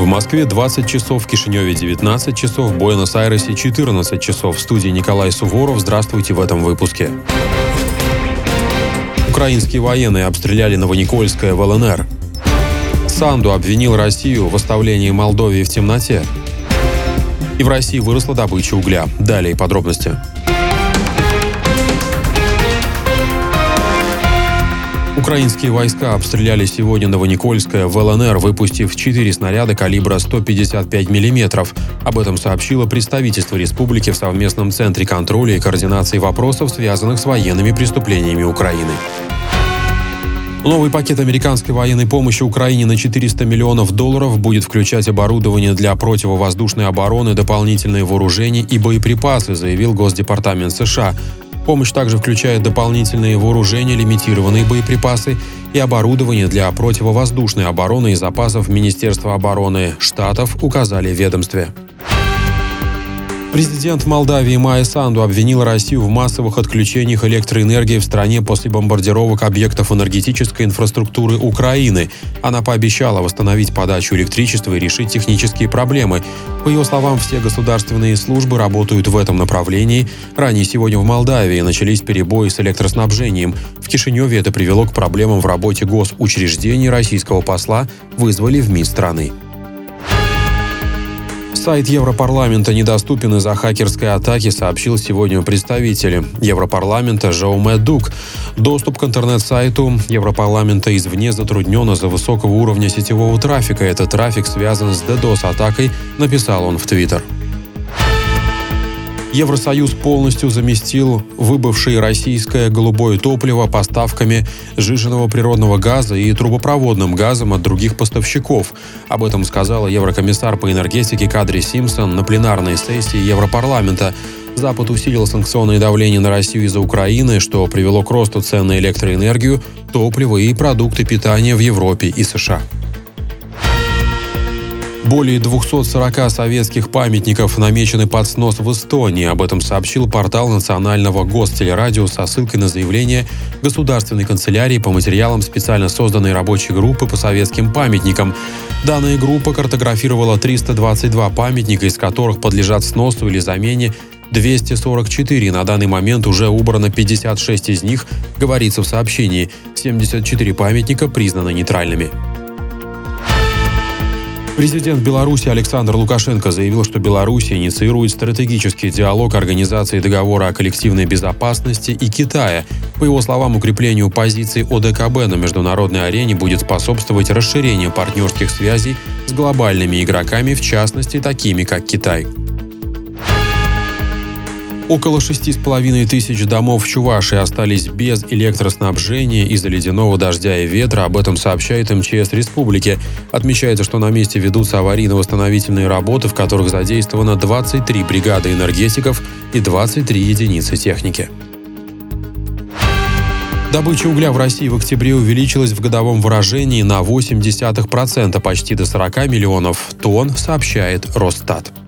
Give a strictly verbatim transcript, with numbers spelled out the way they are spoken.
Москве двадцать часов, в Кишиневе девятнадцать часов, в Буэнос-Айресе четырнадцать часов. В студии Николай Суворов. Здравствуйте в этом выпуске. Украинские военные обстреляли Новоникольское в эл эн эр. Санду обвинил Россию в оставлении Молдовии в темноте. И в России выросла добыча угля. Далее подробности. Украинские войска обстреляли сегодня Новоникольское в эл эн эр, выпустив четыре снаряда калибра сто пятьдесят пять миллиметров. Об этом сообщило представительство республики в совместном центре контроля и координации вопросов, связанных с военными преступлениями Украины. Новый пакет американской военной помощи Украине на четыреста миллионов долларов будет включать оборудование для противовоздушной обороны, дополнительные вооружения и боеприпасы, заявил Госдепартамент США. Помощь также включает дополнительные вооружения, лимитированные боеприпасы и оборудование для противовоздушной обороны из запасов Министерства обороны Штатов, указали в ведомстве. Президент Молдавии Майя Санду обвинил Россию в массовых отключениях электроэнергии в стране после бомбардировок объектов энергетической инфраструктуры Украины. Она пообещала восстановить подачу электричества и решить технические проблемы. По ее словам, все государственные службы работают в этом направлении. Ранее сегодня в Молдавии начались перебои с электроснабжением. В Кишиневе это привело к проблемам в работе госучреждений. Российского посла вызвали в МИД страны. Сайт Европарламента недоступен из-за хакерской атаки, сообщил сегодня представитель Европарламента Жауме Дук. Доступ к интернет-сайту Европарламента извне затруднен из-за высокого уровня сетевого трафика. Этот трафик связан с ддос-атакой, написал он в Твиттер. Евросоюз полностью заместил выбывшее российское голубое топливо поставками сжиженного природного газа и трубопроводным газом от других поставщиков. Об этом сказала еврокомиссар по энергетике Кадри Симпсон на пленарной сессии Европарламента. Запад усилил санкционное давление на Россию из-за Украины, что привело к росту цен на электроэнергию, топливо и продукты питания в Европе и США. Более двухсот сорока советских памятников намечены под снос в Эстонии. Об этом сообщил портал национального гостелерадио со ссылкой на заявление Государственной канцелярии по материалам специально созданной рабочей группы по советским памятникам. Данная группа картографировала триста двадцать два памятника, из которых подлежат сносу или замене двести сорок четыре. На данный момент уже убрано пятьдесят шесть из них, говорится в сообщении. семьдесят четыре памятника признаны нейтральными. Президент Беларуси Александр Лукашенко заявил, что Беларусь инициирует стратегический диалог Организации договора о коллективной безопасности и Китая. По его словам, укреплению позиций о дэ ка бэ на международной арене будет способствовать расширению партнерских связей с глобальными игроками, в частности, такими как Китай. Около шести с половиной тысяч домов в Чувашии остались без электроснабжения из-за ледяного дождя и ветра. Об этом сообщает эм че эс республики. Отмечается, что на месте ведутся аварийно-восстановительные работы, в которых задействовано двадцать три бригады энергетиков и двадцать три единицы техники. Добыча угля в России в октябре увеличилась в годовом выражении на восемь десятых процента, почти до сорока миллионов тонн, сообщает Росстат.